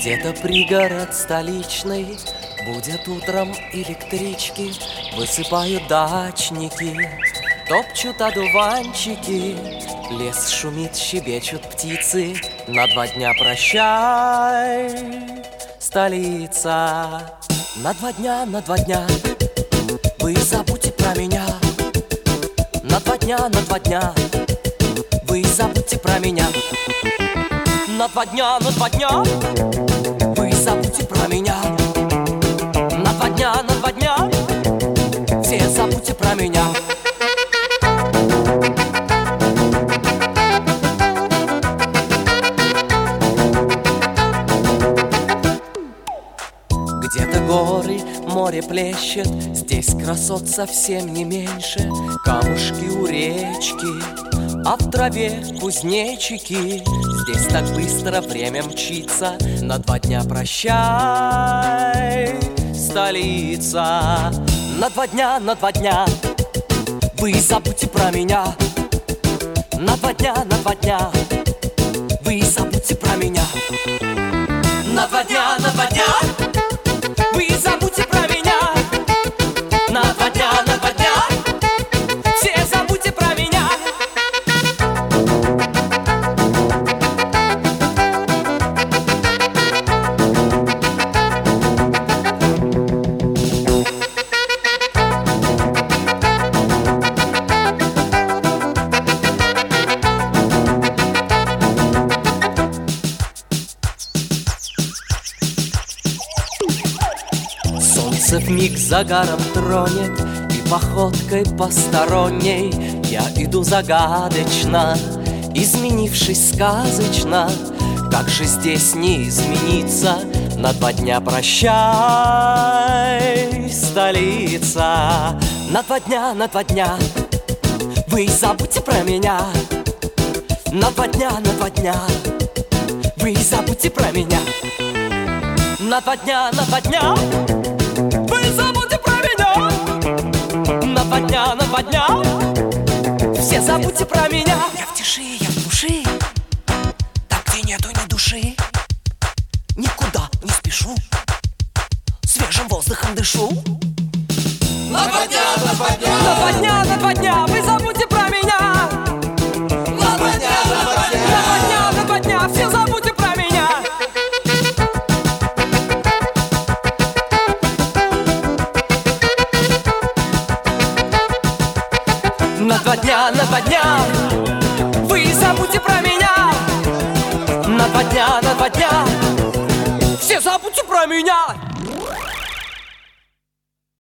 Где-то пригород столичный, будет утром электрички, высыпают дачники, топчут одуванчики, лес шумит, щебечут птицы. На 2 дня прощай, столица. На 2 дня, на 2 дня вы забудьте про меня. На 2 дня, на 2 дня вы забудьте про меня. На 2 дня, на 2 дня вы забудьте про меня. На 2 дня, на 2 дня все забудьте про меня. Где-то горы, море плещет, здесь красот совсем не меньше. Камушки у речки, а в траве кузнечики. Здесь так быстро время мчится. На 2 дня прощай, столица. На 2 дня, на 2 дня вы забудьте про меня. На 2 дня, на 2 дня вы забудьте про меня. На 2 дня, на 2 дня вы забудьте про меня. На 2 дня, на 2 дня все забудьте про меня. Солнце вмиг загаром тронет, и походкой посторонней я иду загадочно, изменившись сказочно. Как же здесь не измениться? На 2 дня прощай, столица. На 2 дня, на 2 дня вы забудьте про меня. На 2 дня, на 2 дня вы забудьте про меня. На 2 дня, на 2 дня вы забудьте про меня. На 2 дня, на 2 дня все забудьте про меня. Я в тиши, я в глуши, там, где нету ни души. Никуда не спешу, свежим воздухом дышу. На 2 дня, на 2 дня, На 2 дня, на 2 дня вы забудьте про меня. на 2 дня, на 2 дня, На 2 дня, на 2 дня все забудьте про меня. На 2 дня, на 2 дня вы забудьте про меня. На 2 дня, на 2 дня все забудьте про меня.